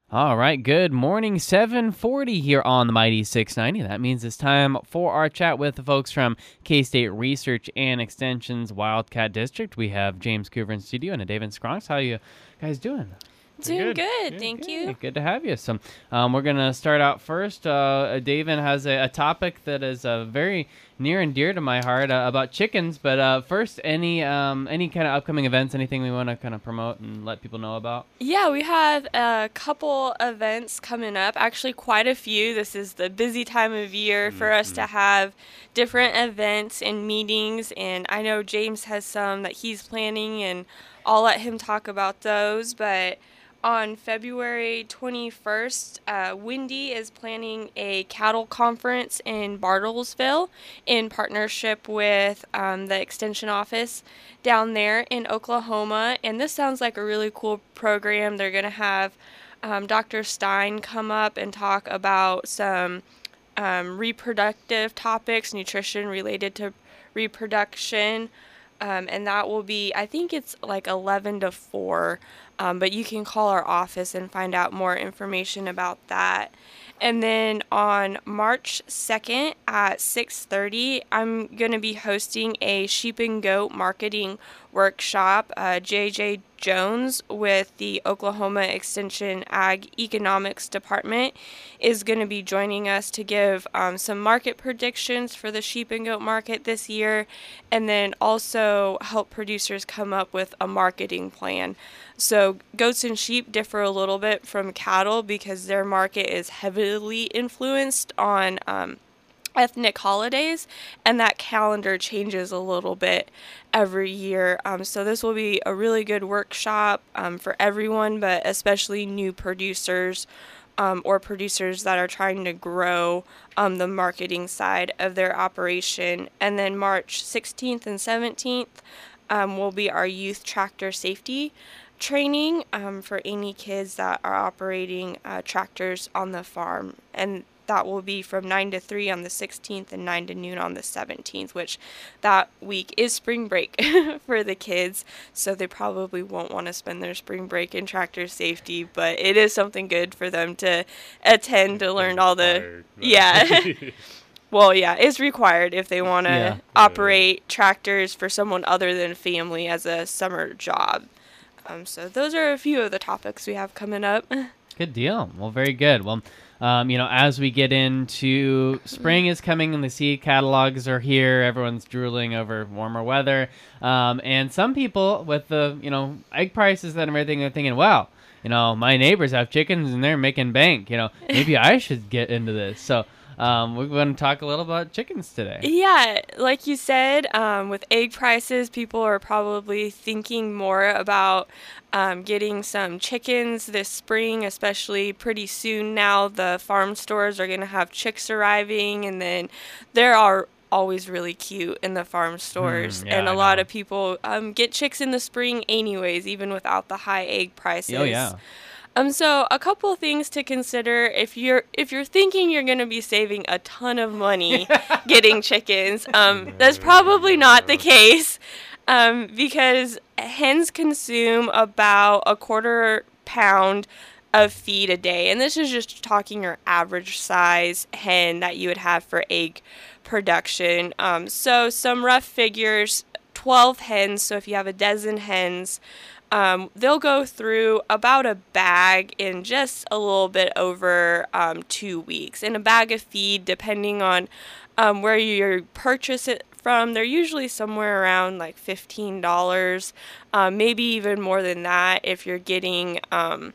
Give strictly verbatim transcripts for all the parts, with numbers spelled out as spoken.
All right, good morning, seven forty here on the Mighty six ninety. That means it's time for our chat with the folks from K-State Research and Extension's Wildcat District. We have James Coover in studio and David Scronks. How you guys doing? Doing good, good good thank good. you. Good to have you. So um, we're going to start out first. Uh, David has a, a topic that is uh, very near and dear to my heart uh, about chickens. But uh, first, any um, any kind of upcoming events, anything we want to kind of promote and let people know about? Yeah, we have a couple events coming up, actually quite a few. This is the busy time of year for us to have different events and meetings, and I know James has some that he's planning, and I'll let him talk about those. But on February twenty-first, uh, Wendy is planning a cattle conference in Bartlesville in partnership with um, the Extension office down there in Oklahoma. And this sounds like a really cool program. They're going to have um, Doctor Stein come up and talk about some um, reproductive topics, nutrition related to reproduction. Um, and that will be, I think it's like eleven to four, um, but you can call our office and find out more information about that. And then on March second at six thirty, I'm going to be hosting a sheep and goat marketing workshop. Uh, J J Jones with the Oklahoma Extension Ag Economics Department is going to be joining us to give um, some market predictions for the sheep and goat market this year, and then also help producers come up with a marketing plan. So goats and sheep differ a little bit from cattle because their market is heavily influenced on um, ethnic holidays, and that calendar changes a little bit every year. Um, so this will be a really good workshop um, for everyone, but especially new producers um, or producers that are trying to grow um, the marketing side of their operation. And then March sixteenth and seventeenth um, will be our youth tractor safety training um, for any kids that are operating uh, tractors on the farm. And that will be from nine to three on the sixteenth and nine to noon on the seventeenth, which that week is spring break for the kids, so they probably won't want to spend their spring break in tractor safety, but it is something good for them to attend to learn all the... Yeah. Well, yeah, it's required if they want to Yeah. operate tractors for someone other than family as a summer job. Um, so those are a few of the topics we have coming up. Good deal. Well, very good. Well, um, you know, as we get into spring is coming and the seed catalogs are here, everyone's drooling over warmer weather. Um, and some people with the, you know, egg prices and everything are thinking, wow, you know, my neighbors have chickens and they're making bank. You know, maybe I should get into this. So um, we're going to talk a little about chickens today. Yeah, like you said, um, with egg prices, people are probably thinking more about um, getting some chickens this spring, especially pretty soon now. The farm stores are going to have chicks arriving, and then there are always really cute in the farm stores. Mm, yeah, and a I lot know. of people um, get chicks in the spring anyways, even without the high egg prices. Oh, yeah. Um, so a couple of things to consider if you're if you're thinking you're going to be saving a ton of money getting chickens. Um, that's probably not the case, um, because hens consume about a quarter pound of feed a day, and this is just talking your average size hen that you would have for egg production. Um, so some rough figures: twelve hens. So if you have a dozen hens, Um, they'll go through about a bag in just a little bit over um, two weeks. And a bag of feed, depending on um, where you purchase it from, they're usually somewhere around like fifteen dollars, um, maybe even more than that if you're getting um,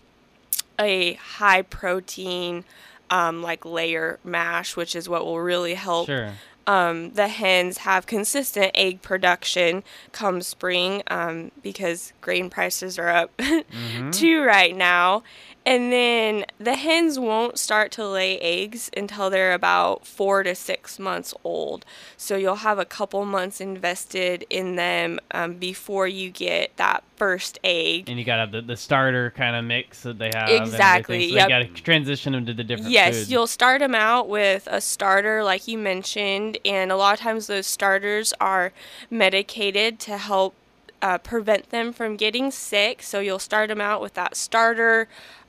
a high protein um, like layer mash, which is what will really help Sure. Um, the hens have consistent egg production come spring, um, because grain prices are up Mm-hmm. too right now. And then the hens won't start to lay eggs until they're about four to six months old. So you'll have a couple months invested in them um, before you get that first egg. And you got to have the, the starter kind of mix that they have. Exactly, So yep. you got to transition them to the different Yes, foods. you'll start them out with a starter, like you mentioned, and a lot of times those starters are medicated to help uh, prevent them from getting sick. So you'll start them out with that starter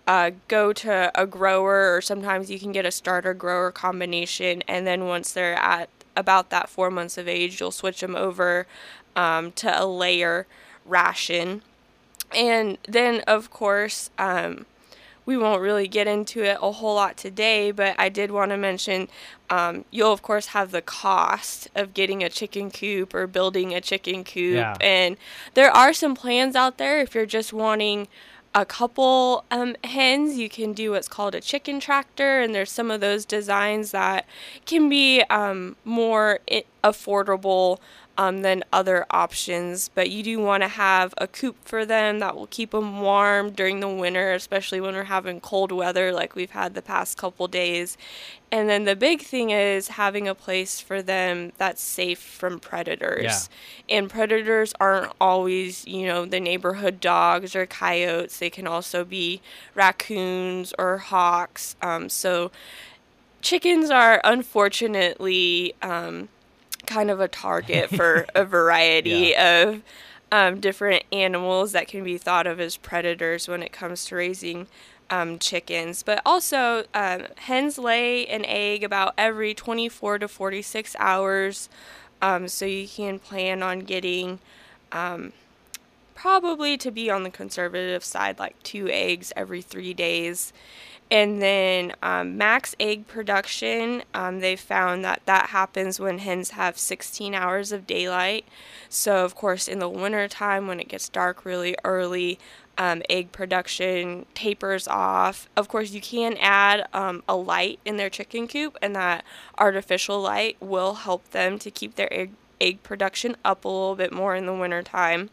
uh, go to a grower, or sometimes you can get a starter grower combination, and then once they're at about that four months of age, you'll switch them over um, to a layer ration. And then, of course, um, we won't really get into it a whole lot today, but I did want to mention um, you'll, of course, have the cost of getting a chicken coop or building a chicken coop. Yeah. And there are some plans out there if you're just wanting a couple um, hens. You can do what's called a chicken tractor, and there's some of those designs that can be um, more I- affordable Um, than other options, but you do want to have a coop for them that will keep them warm during the winter, especially when we're having cold weather like we've had the past couple days. And then the big thing is having a place for them that's safe from predators. Yeah. And predators aren't always, you know, the neighborhood dogs or coyotes. They can also be raccoons or hawks. Um, so chickens are unfortunately um, kind of a target for a variety Yeah. of um, different animals that can be thought of as predators when it comes to raising um, chickens. But also, um, hens lay an egg about every twenty-four to forty-six hours, um, so you can plan on getting um, probably, to be on the conservative side, like two eggs every three days. And then um, max egg production, um, they found that that happens when hens have sixteen hours of daylight. So, of course, in the wintertime when it gets dark really early, um, egg production tapers off. Of course, you can add um, a light in their chicken coop, and that artificial light will help them to keep their egg, egg production up a little bit more in the wintertime.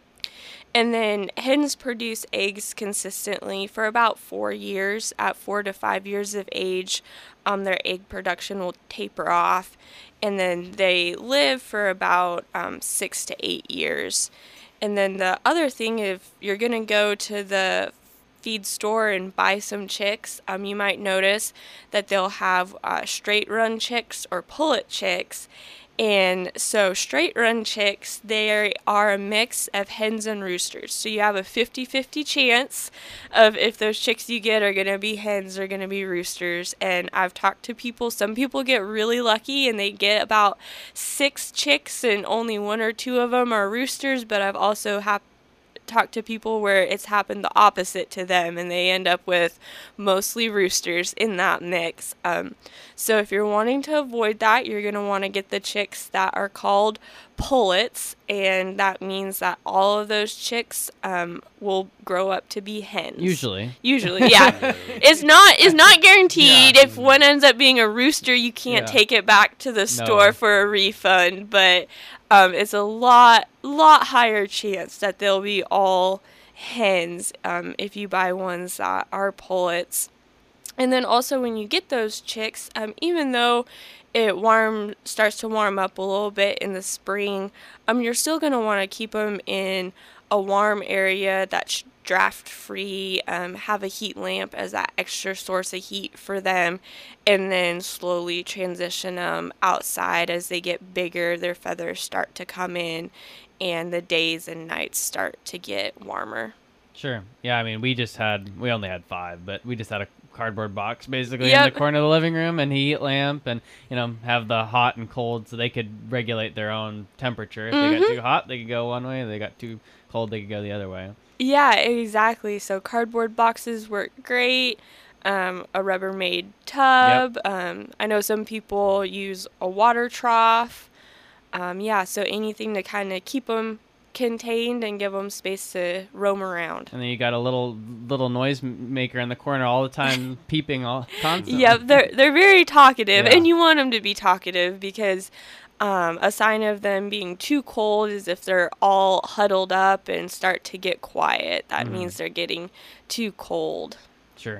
And then hens produce eggs consistently for about four years. At four to five years of age, um, their egg production will taper off. And then they live for about um, six to eight years. And then the other thing, if you're going to go to the feed store and buy some chicks, um, you might notice that they'll have uh, straight run chicks or pullet chicks. And so straight run chicks, they are a mix of hens and roosters. So you have a fifty-fifty chance of if those chicks you get are going to be hens or going to be roosters. And I've talked to people, some people get really lucky and they get about six chicks and only one or two of them are roosters. But I've also had talk to people where it's happened the opposite to them and they end up with mostly roosters in that mix. Um, so if you're wanting to avoid that, you're going to want to get the chicks that are called pullets, and that means that all of those chicks um, will grow up to be hens. Usually. Usually, yeah. It's not it's not guaranteed. Yeah. If one ends up being a rooster, you can't Yeah. take it back to the No. store for a refund, but um, it's a lot lot higher chance that they'll be all hens um, if you buy ones that are pullets. And then also when you get those chicks, um, even though it warm starts to warm up a little bit in the spring, um, you're still going to want to keep them in a warm area that's draft free, um, have a heat lamp as that extra source of heat for them, and then slowly transition them outside as they get bigger, their feathers start to come in, and the days and nights start to get warmer. Sure. Yeah, I mean, we just had, we only had five, but we just had a cardboard box basically Yep. in the corner of the living room and heat lamp and, you know, have the hot and cold so they could regulate their own temperature. If Mm-hmm. they got too hot, they could go one way. If they got too cold, they could go the other way. Yeah, exactly. So cardboard boxes work great. Um, a Rubbermaid tub. Yep. Um, I know some people use a water trough. Um, yeah, so anything to kind of keep them contained and give them space to roam around. And then you got a little little noise m- maker in the corner all the time, peeping all constantly. Yep, they're they're very talkative, Yeah. and you want them to be talkative because um, a sign of them being too cold is if they're all huddled up and start to get quiet. That Mhm. means they're getting too cold. Sure.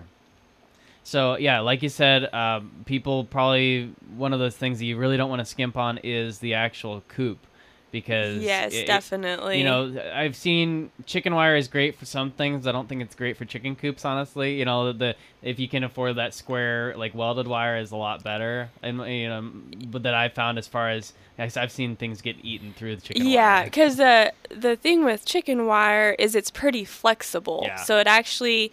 So, yeah, like you said, um, people probably, one of those things that you really don't want to skimp on is the actual coop. Because Yes, it- definitely. You know, I've seen chicken wire is great for some things. I don't think it's great for chicken coops, honestly. You know, the if you can afford that square, like welded wire is a lot better. And you know, but that I've found as far as I've seen things get eaten through the chicken Yeah, wire. because the the thing with chicken wire is it's pretty flexible. Yeah. So it actually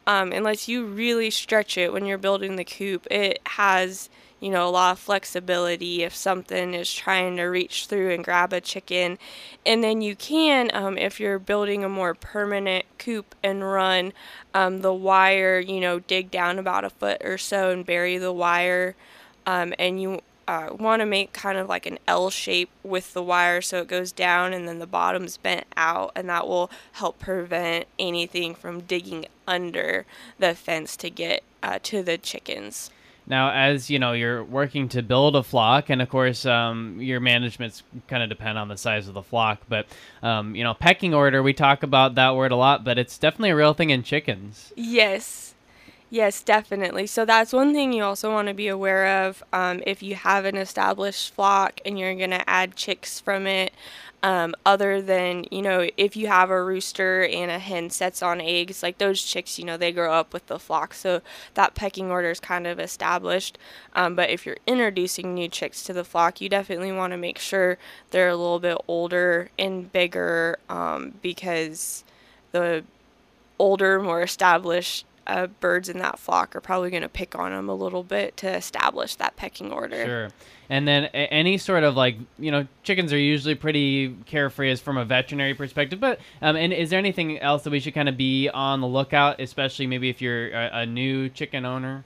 um, unless you really stretch it when you're building the coop, it has, you know, a lot of flexibility if something is trying to reach through and grab a chicken. And then you can, um, if you're building a more permanent coop and run um, the wire, you know, dig down about a foot or so and bury the wire. Um, and you uh, want to make kind of like an L shape with the wire so it goes down and then the bottom's bent out, and that will help prevent anything from digging under the fence to get uh, to the chickens. Now, as you know, you're working to build a flock, and of course, um, your management's kind of depend on the size of the flock. But um, you know, pecking order, we talk about that word a lot, but it's definitely a real thing in chickens. Yes. Yes, definitely. So that's one thing you also want to be aware of. Um, if you have an established flock and you're going to add chicks from it, um, other than, you know, if you have a rooster and a hen sets on eggs, like those chicks, you know, they grow up with the flock. So that pecking order is kind of established. Um, but if you're introducing new chicks to the flock, you definitely want to make sure they're a little bit older and bigger, um, because the older, more established Uh, birds in that flock are probably going to pick on them a little bit to establish that pecking order. Sure. And then a- any sort of like, you know, chickens are usually pretty carefree as from a veterinary perspective, but um, and is there anything else that we should kind of be on the lookout, especially maybe if you're a, a new chicken owner?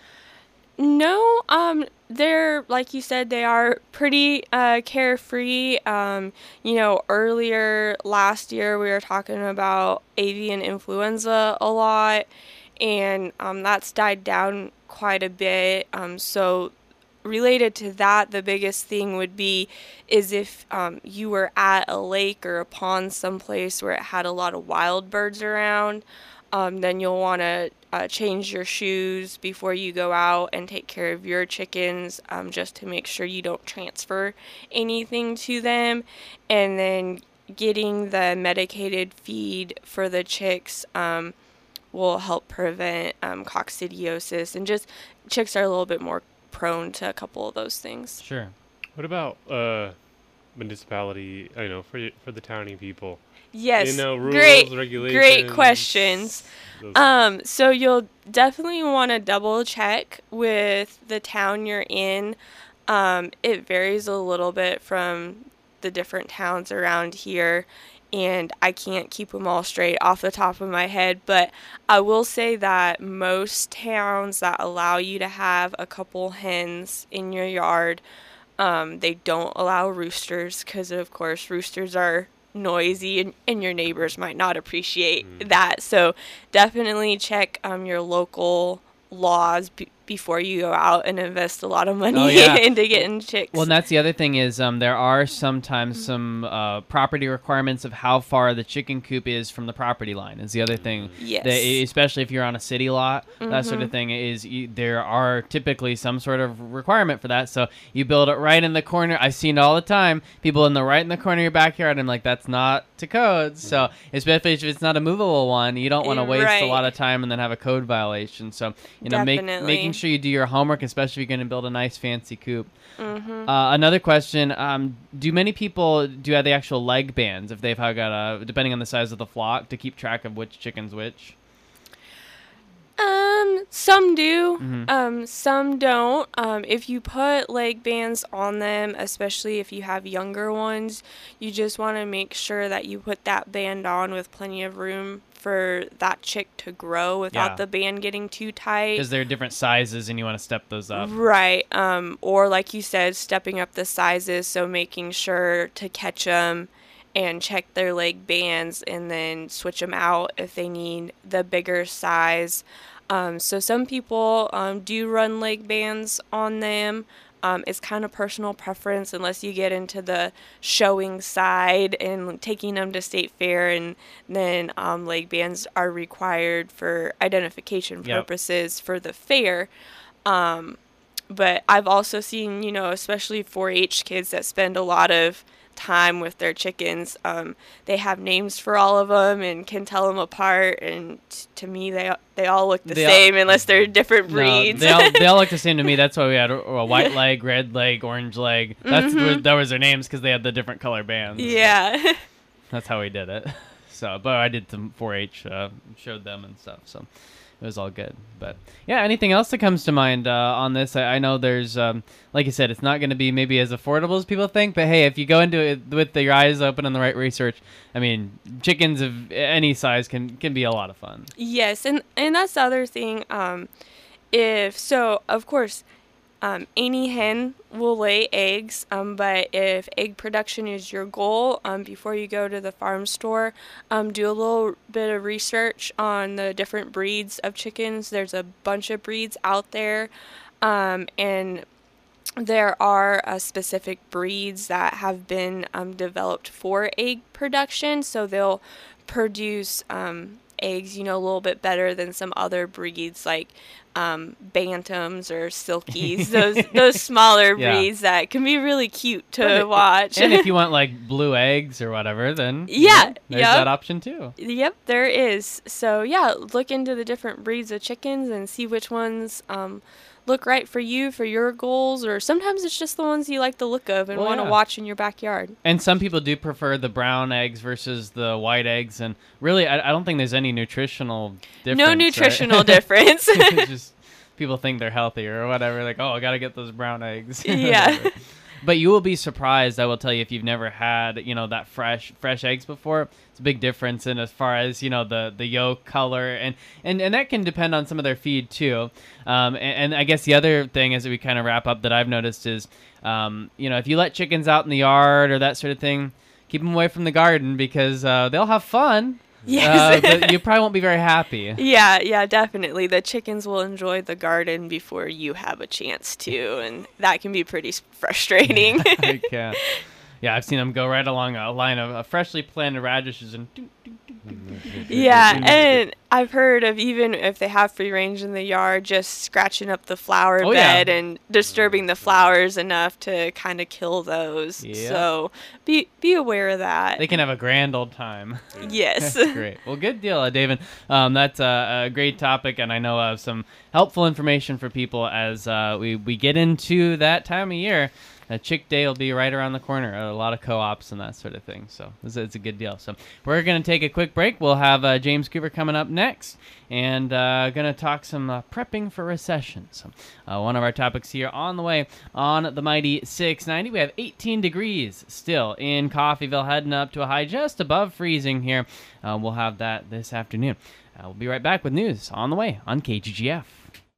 No, um, they're, like you said, they are pretty uh, carefree. Um, you know, earlier last year we were talking about avian influenza a lot, and um, that's died down quite a bit. Um, so related to that, the biggest thing would be is if um, you were at a lake or a pond someplace where it had a lot of wild birds around, um, then you'll want to uh, change your shoes before you go out and take care of your chickens, um, just to make sure you don't transfer anything to them. And then getting the medicated feed for the chicks um, will help prevent um, coccidiosis, and just chicks are a little bit more prone to a couple of those things. Sure. What about uh, municipality, I know, for for the towny people? Yes, You know, rules, great, regulations. great questions. those- Um, so you'll definitely want to double check with the town you're in. Um, it varies a little bit from the different towns around here, and I can't keep them all straight off the top of my head, but I will say that most towns that allow you to have a couple hens in your yard, um, they don't allow roosters because, of course, roosters are noisy and, and your neighbors might not appreciate Mm. that. So definitely check um, your local laws b- before you go out and invest a lot of money Oh, yeah. into getting chicks. Well, and that's the other thing is um, there are sometimes some uh, property requirements of how far the chicken coop is from the property line is the other thing. Yes. That, especially if you're on a city lot, that sort of Mhm. thing is you, there are typically some sort of requirement for that. So you build it right in the corner. I've seen it all the time. People in the right in the corner of your backyard. I'm like, that's not to code. So especially if it's not a movable one, you don't want to Eh, waste a right. lot of time and then have a code violation. So you know, make, Definitely. making sure you do your homework, especially if you're going to build a nice fancy coop. Mhm. Uh, another question: um, do many people do have the actual leg bands if they've got a, depending on the size of the flock, to keep track of which chicken's which? Um, some do. Mhm. Um, some don't. Um, if you put leg bands on them, especially if you have younger ones, you just want to make sure that you put that band on with plenty of room for that chick to grow without Yeah. the band getting too tight. Because they're different sizes, and you want to step those up. Right. Um, or like you said, stepping up the sizes, so making sure to catch them and check their leg bands and then switch them out if they need the bigger size. Um, so some people um, do run leg bands on them. Um, it's kind of personal preference unless you get into the showing side and taking them to state fair, and then um, leg bands are required for identification Yep. purposes for the fair. Um, but I've also seen, you know, especially four H kids that spend a lot of time with their chickens. Um, they have names for all of them and can tell them apart. And t- to me, they they all look the They all- same unless they're different No, breeds. they all they all look the same to me. That's why we had a, a white leg, red leg, orange leg. That's Mhm. that was their names because they had the different color bands. Yeah. That's how we did it. So, but I did some four H, uh, showed them and stuff. So, it was all good. But yeah, anything else that comes to mind uh, on this? I, I know there's, um, like you said, it's not going to be maybe as affordable as people think. But hey, if you go into it with the, your eyes open and the right research, I mean, chickens of any size can can be a lot of fun. Yes, and and that's the other thing. Um, if so, of course. Um, any hen will lay eggs, um, but if egg production is your goal, um, before you go to the farm store, um, do a little bit of research on the different breeds of chickens. There's a bunch of breeds out there, um, and there are uh, specific breeds that have been um, developed for egg production, so they'll produce um, eggs, you know, a little bit better than some other breeds like um, bantams or silkies, those those smaller Yeah. breeds that can be really cute to But- watch. And if you want like blue eggs or whatever, then you Yeah, know, there's yep. that option too. Yep, there is. So yeah, look into the different breeds of chickens and see which ones um, look right for you, for your goals, or sometimes it's just the ones you like the look of and Well, want to yeah. watch in your backyard. And some people do prefer the brown eggs versus the white eggs, and really, I, I don't think there's any nutritional difference. No right? nutritional difference. It's just people think they're healthier or whatever. Like, oh, I gotta get those brown eggs. Yeah. Whatever. But you will be surprised, I will tell you, if you've never had, you know, that fresh fresh eggs before. It's a big difference in as far as, you know, the, the yolk color. And, and, and that can depend on some of their feed, too. Um, and, and I guess the other thing as we kind of wrap up that I've noticed is, um, you know, if you let chickens out in the yard or that sort of thing, keep them away from the garden because uh, they'll have fun. Yes. Uh, but you probably won't be very happy. Yeah, yeah, definitely. The chickens will enjoy the garden before you have a chance to, and that can be pretty s- frustrating. I can't. Yeah, I've seen them go right along a line of uh, freshly planted radishes and. doo, doo, doo, doo, doo. Yeah, and I've heard of even if they have free range in the yard, just scratching up the flower Oh, yeah. bed and disturbing the flowers enough to kind of kill those. Yeah. So be be aware of that. They can have a grand old time. Yes. Great. Well, good deal, uh, David. Um, that's a, a great topic, and I know uh, some helpful information for people as uh, we, we get into that time of year. Uh, Chick Day will be right around the corner. A lot of co-ops and that sort of thing. So it's, it's a good deal. So we're going to take a quick break. We'll have uh, James Cooper coming up next and uh, going to talk some uh, prepping for recession. So uh, one of our topics here on the way on the mighty six ninety. We have eighteen degrees still in Coffeyville, heading up to a high just above freezing here. Uh, we'll have that this afternoon. Uh, we'll be right back with news on the way on K G G F.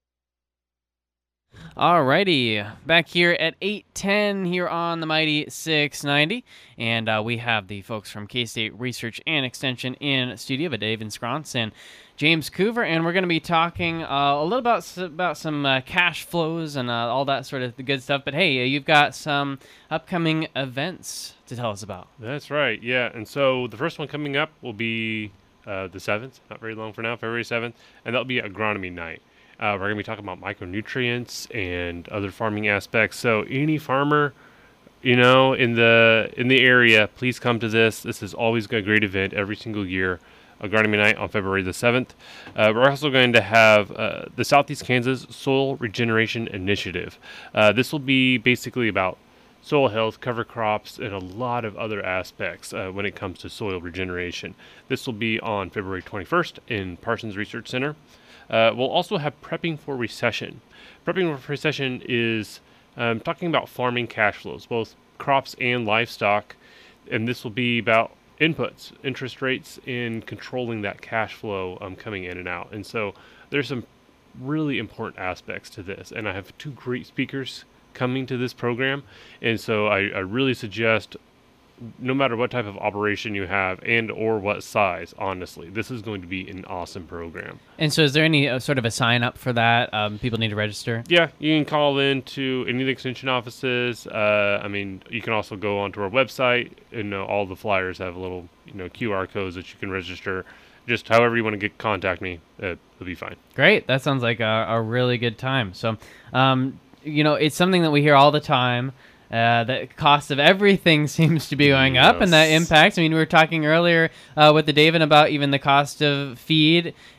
Alrighty, back here at eight ten here on the mighty six ninety, and uh, we have the folks from K-State Research and Extension in studio, but David Scrontz and James Coover, and we're going to be talking uh, a little about about some uh, cash flows and uh, all that sort of good stuff. But hey, you've got some upcoming events to tell us about. That's right, yeah. And so the first one coming up will be uh, the seventh, not very long for now, February seventh, and that'll be Agronomy Night. Uh, we're going to be talking about micronutrients and other farming aspects. So any farmer, you know, in the in the area, please come to this. This is always a great event every single year. Agronomy Night on February the seventh. Uh, we're also going to have uh, the Southeast Kansas Soil Regeneration Initiative. Uh, this will be basically about soil health, cover crops, and a lot of other aspects uh, when it comes to soil regeneration. This will be on February twenty-first in Parsons Research Center. Uh, we'll also have Prepping for Recession. Prepping for Recession is um, talking about farming cash flows, both crops and livestock, and this will be about inputs, interest rates, and controlling that cash flow um, coming in and out. And so there's some really important aspects to this, and I have two great speakers coming to this program, and so I, I really suggest, no matter what type of operation you have and or what size, honestly, this is going to be an awesome program. And so is there any uh, sort of a sign up for that? Um, people need to register? Yeah, you can call in to any of the extension offices. Uh, I mean, you can also go onto our website, and uh, all the flyers have little, you know, Q R codes that you can register. Just however you want to get contact me, uh, it'll be fine. Great. That sounds like a, a really good time. So, um, you know, it's something that we hear all the time. Uh, the cost of everything seems to be going up, and that Yes. impacts. I mean, we were talking earlier uh, with the David about even the cost of feed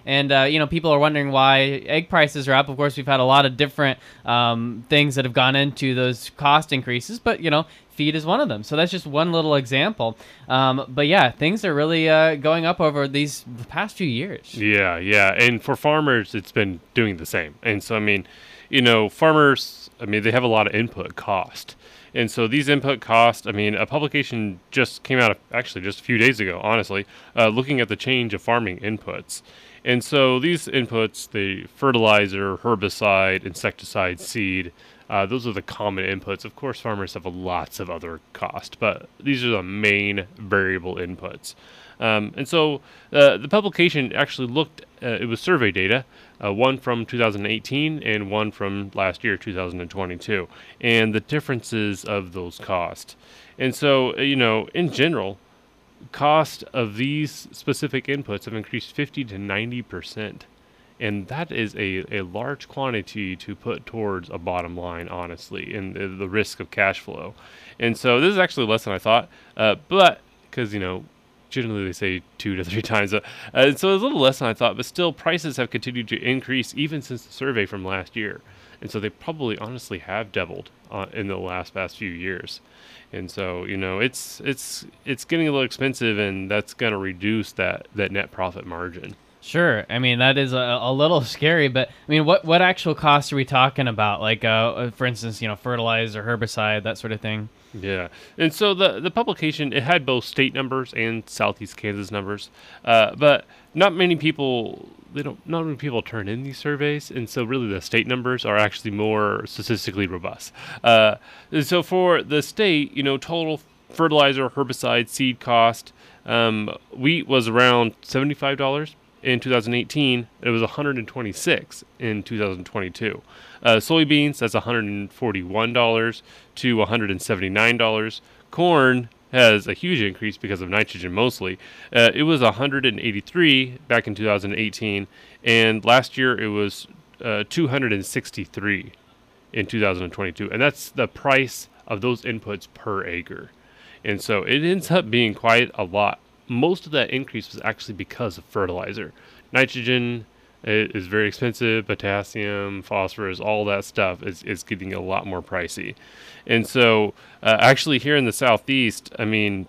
And, uh, you know, people are wondering why egg prices are up. Of course, we've had a lot of different um, things that have gone into those cost increases, but, you know, feed is one of them. So that's just one little example. Um, but yeah, things are really uh, going up over these the past few years. Yeah, yeah. And for farmers, it's been doing the same. And so, I mean, you know, farmers, I mean, they have a lot of input cost. And so these input costs, I mean, a publication just came out actually just a few days ago, honestly, uh, looking at the change of farming inputs. And so these inputs, the fertilizer, herbicide, insecticide, seed, Uh, those are the common inputs. Of course, farmers have lots of other costs, but these are the main variable inputs. Um, and so uh, the publication actually looked, uh, it was survey data, uh, one from two thousand eighteen and one from last year, two thousand twenty-two, and the differences of those costs. And so, uh, you know, in general, cost of these specific inputs have increased fifty to ninety percent. And that is a, a large quantity to put towards a bottom line, honestly, and the, the risk of cash flow. And so this is actually less than I thought, uh, but because, you know, generally they say two to three times. Uh, uh, so it's a little less than I thought, but still prices have continued to increase even since the survey from last year. And so they probably honestly have doubled uh, in the last past few years. And so, you know, it's it's it's getting a little expensive, and that's going to reduce that, that net profit margin. Sure. I mean, that is a, a little scary, but I mean, what, what actual costs are we talking about? Like, uh, for instance, you know, fertilizer, herbicide, that sort of thing. Yeah. And so the, the publication, it had both state numbers and Southeast Kansas numbers. Uh, but not many people, they don't, not many people turn in these surveys. And so really the state numbers are actually more statistically robust. Uh, and so for the state, you know, total fertilizer, herbicide, seed cost, um, wheat was around seventy-five dollars. In two thousand eighteen, it was one hundred twenty-six in two thousand twenty-two. Uh, soybeans, that's one hundred forty-one dollars to one hundred seventy-nine dollars. Corn has a huge increase because of nitrogen mostly. Uh, it was one hundred eighty-three back in two thousand eighteen, and last year it was uh, two hundred sixty-three in two thousand twenty-two. And that's the price of those inputs per acre. And so it ends up being quite a lot. Most of that increase was actually because of fertilizer. Nitrogen is very expensive, potassium, phosphorus, all that stuff is, is getting a lot more pricey. And so uh, actually here in the Southeast, I mean,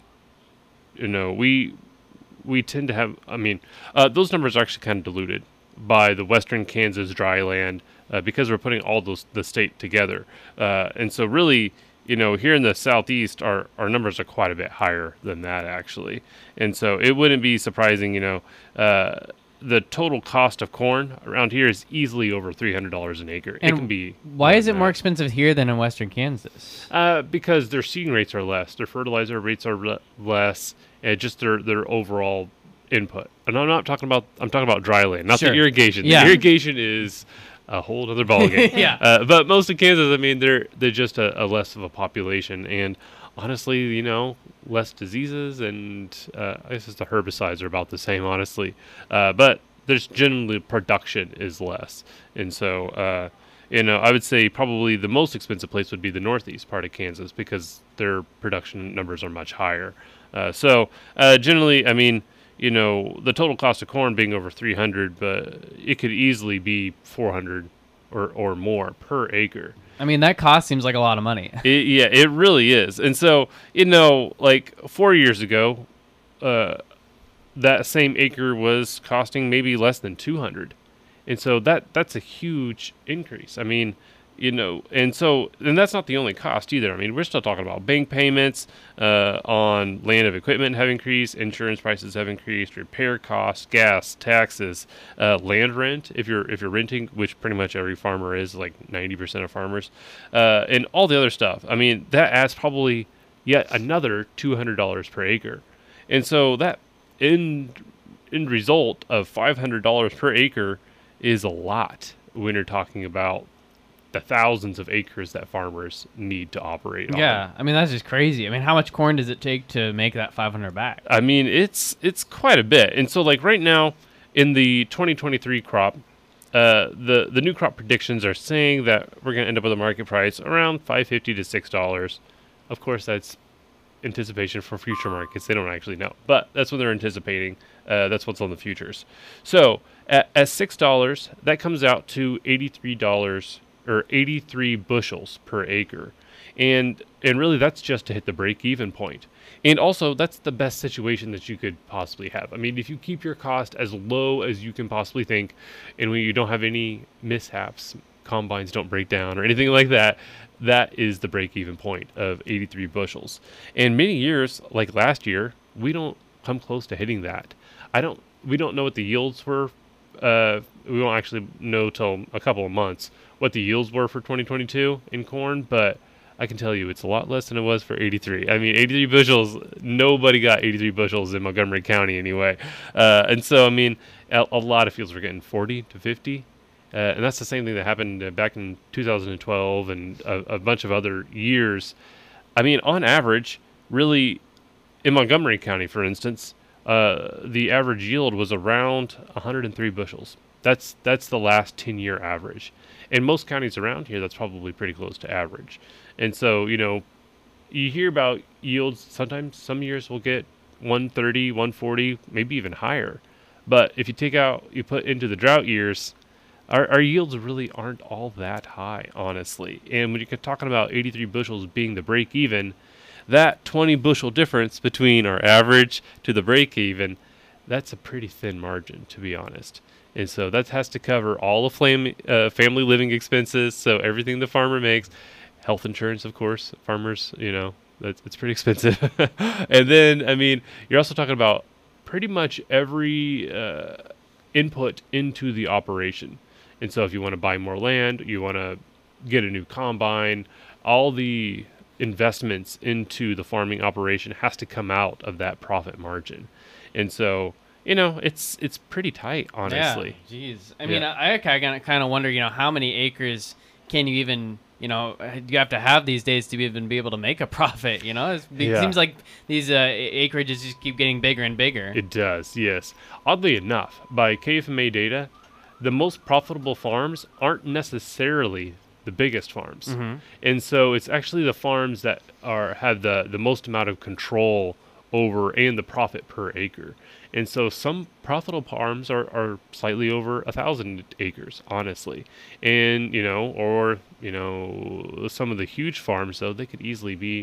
you know, we we tend to have, I mean, uh, those numbers are actually kind of diluted by the Western Kansas dry land uh, because we're putting all those the state together. Uh, and so really, you know, here in the Southeast, our, our numbers are quite a bit higher than that, actually. And so it wouldn't be surprising, you know, uh, the total cost of corn around here is easily over three hundred dollars an acre. And it can be. Why is it that. more expensive here than in Western Kansas? Uh, because their seeding rates are less, their fertilizer rates are le- less, and just their, their overall input. And I'm not talking about, I'm talking about dry land, not Sure. the irrigation. Yeah. The irrigation is a whole other ballgame. Yeah. Uh, but most of Kansas, I mean, they're they're just a, a less of a population, and honestly, you know, less diseases, and uh, I guess the herbicides are about the same, honestly. Uh, but there's generally production is less, and so uh, you know, I would say probably the most expensive place would be the northeast part of Kansas because their production numbers are much higher. Uh, so uh, generally, I mean, you know, the total cost of corn being over three hundred, but it could easily be four hundred or, or more per acre. I mean, that cost seems like a lot of money. It, yeah, it really is. And so, you know, like four years ago, uh, that same acre was costing maybe less than two hundred. And so that that's a huge increase. I mean, you know, and so, and that's not the only cost either. I mean, we're still talking about bank payments uh, on land of equipment have increased, insurance prices have increased, repair costs, gas, taxes, uh, land rent if you're if you're renting, which pretty much every farmer is, like ninety percent of farmers, uh, and all the other stuff. I mean, that adds probably yet another two hundred dollars per acre, and so that in in result of five hundred dollars per acre is a lot when you're talking about the thousands of acres that farmers need to operate on. Yeah, I mean, that's just crazy. I mean, how much corn does it take to make that five hundred back? I mean, it's it's quite a bit. And so, like, right now, in the twenty twenty-three crop, uh, the, the new crop predictions are saying that we're going to end up with a market price around five fifty to six dollars. Of course, that's anticipation for future markets. They don't actually know, but that's what they're anticipating. Uh, that's what's on the futures. So at, at six dollars, that comes out to eighty-three dollars or eighty-three bushels per acre. And and really that's just to hit the break-even point. And also that's the best situation that you could possibly have. I mean, if you keep your cost as low as you can possibly think, and when you don't have any mishaps, combines don't break down or anything like that, that is the break-even point of eighty-three bushels. And many years, like last year, we don't come close to hitting that. I don't. We don't know what the yields were. Uh, we won't actually know till a couple of months what the yields were for twenty twenty-two in corn, but I can tell you it's a lot less than it was for eighty-three. I mean, eighty-three bushels, nobody got eighty-three bushels in Montgomery County anyway. Uh, and so, I mean, a, a lot of fields were getting forty to fifty. Uh, and that's the same thing that happened uh, back in two thousand twelve and a, a bunch of other years. I mean, on average, really, in Montgomery County, for instance, uh, the average yield was around one hundred three bushels. That's that's the last ten-year average. In most counties around here, that's probably pretty close to average. And so, you know, you hear about yields. Sometimes some years will get one thirty, one forty, maybe even higher. But if you take out, you put into the drought years, Our, our yields really aren't all that high, honestly. And when you're talking about eighty-three bushels being the break even, that twenty bushel difference between our average to the break even, that's a pretty thin margin, to be honest. And so that has to cover all the fam- uh, family living expenses, so everything the farmer makes, health insurance, of course. Farmers, you know, that's it's pretty expensive. And then, I mean, you're also talking about pretty much every uh, input into the operation. And so if you want to buy more land, you want to get a new combine, all the investments into the farming operation has to come out of that profit margin. And so, you know, it's it's pretty tight, honestly. Yeah, jeez. I mean, yeah. I, I kind of wonder, you know, how many acres can you even, you know, you have to have these days to even be able to make a profit, you know? It's, it yeah. seems like these uh, acreages just keep getting bigger and bigger. It does, yes. Oddly enough, by K F M A data, the most profitable farms aren't necessarily the biggest farms. Mm-hmm. And so it's actually the farms that are have the, the most amount of control over and the profit per acre. And so some profitable farms are, are slightly over a thousand acres, honestly. And, you know, or, you know, some of the huge farms, though, they could easily be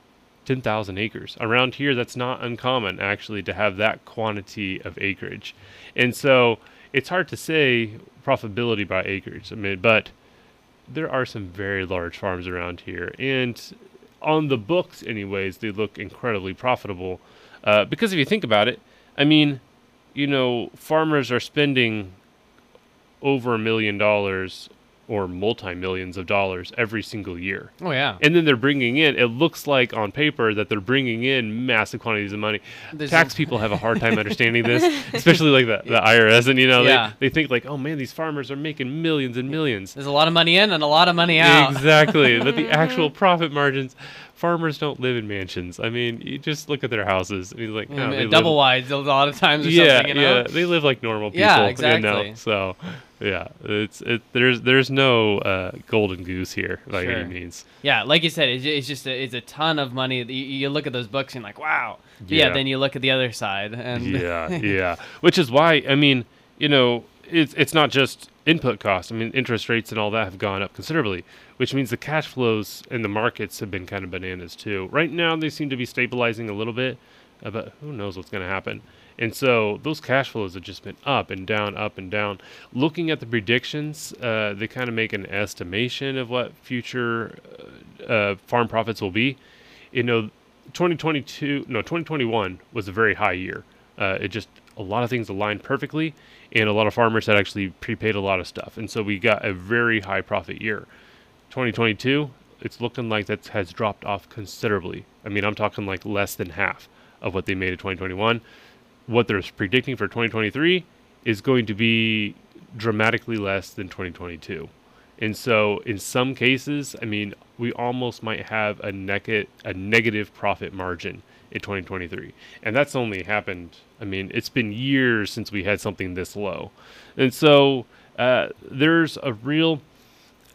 ten thousand acres. Around here, that's not uncommon, actually, to have that quantity of acreage. And so it's hard to say profitability by acreage, I mean, but there are some very large farms around here. And on the books, anyways, they look incredibly profitable. Uh, because if you think about it, I mean, you know, farmers are spending over a million dollars or multi-millions of dollars every single year. Oh, yeah. And then they're bringing in, it looks like on paper that they're bringing in massive quantities of money. There's Tax a- people have a hard time understanding this, especially like the, the I R S. And, you know, yeah. they, they think like, oh, man, these farmers are making millions and millions. There's a lot of money in and a lot of money out. Exactly. But the actual profit margins, farmers don't live in mansions. I mean, you just look at their houses. And he's like, no, yeah, double wides a lot of times or yeah, something, you know? Yeah, they live like normal people. Yeah, exactly. You know? So... yeah, it's it. There's there's no uh, golden goose here by sure. any means. Yeah, like you said, it's, it's just a, it's a ton of money. You, you look at those books and like, wow. Yeah. yeah. Then you look at the other side and yeah, yeah. Which is why I mean, you know, it's it's not just input costs. I mean, interest rates and all that have gone up considerably, which means the cash flows in the markets have been kind of bananas too. Right now, they seem to be stabilizing a little bit, uh, but who knows what's going to happen. And so those cash flows have just been up and down, up and down. Looking at the predictions, uh, they kind of make an estimation of what future uh, uh, farm profits will be. You know, twenty twenty-two, no, twenty twenty-one was a very high year. Uh, it just, a lot of things aligned perfectly, and a lot of farmers had actually prepaid a lot of stuff. And so we got a very high profit year. twenty twenty-two, it's looking like that has dropped off considerably. I mean, I'm talking like less than half of what they made in twenty twenty-one. What they're predicting for twenty twenty-three is going to be dramatically less than twenty twenty-two. And so in some cases, I mean, we almost might have a, neg- a negative profit margin in twenty twenty-three. And that's only happened, I mean, it's been years since we had something this low. And so uh, there's a real,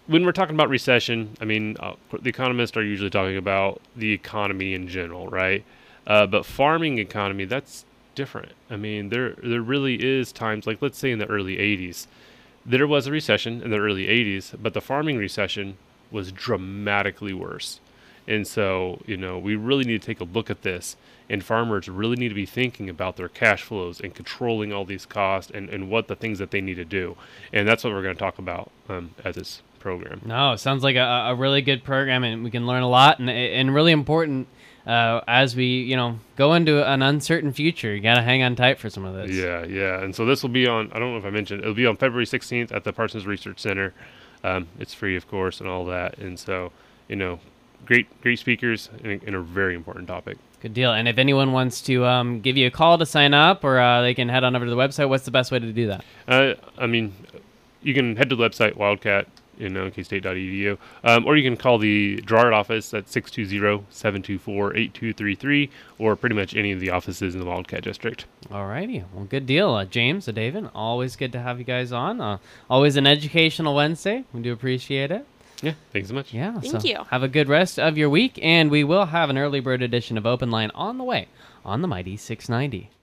when we're talking about recession, I mean, uh, the economists are usually talking about the economy in general, right? Uh, but farming economy, that's different. I mean, there there really is times, like let's say in the early eighties, there was a recession in the early eighties, but the farming recession was dramatically worse. And so, you know, we really need to take a look at this, and farmers really need to be thinking about their cash flows and controlling all these costs and, and what the things that they need to do. And that's what we're going to talk about um, at this program. No, it sounds like a, a really good program, and we can learn a lot, and and really important uh, as we, you know, go into an uncertain future. You got to hang on tight for some of this. Yeah, yeah. And so this will be on, I don't know if I mentioned, it'll be on February sixteenth at the Parsons Research Center. Um, it's free, of course, and all that. And so, you know, great, great speakers and, and a very important topic. Good deal. And if anyone wants to um, give you a call to sign up, or uh, they can head on over to the website, what's the best way to do that? Uh, I mean, you can head to the website, Wildcat, you know, k state dot e d u, um, or you can call the Girard office at six two zero, seven two four, eight two three three, or pretty much any of the offices in the Wildcat District. All righty. Well, good deal. Uh, James, uh, David, always good to have you guys on. Uh, always an educational Wednesday. We do appreciate it. Yeah, thanks so much. Yeah. Thank so you. Have a good rest of your week, and we will have an early bird edition of Open Line on the way on the Mighty six ninety.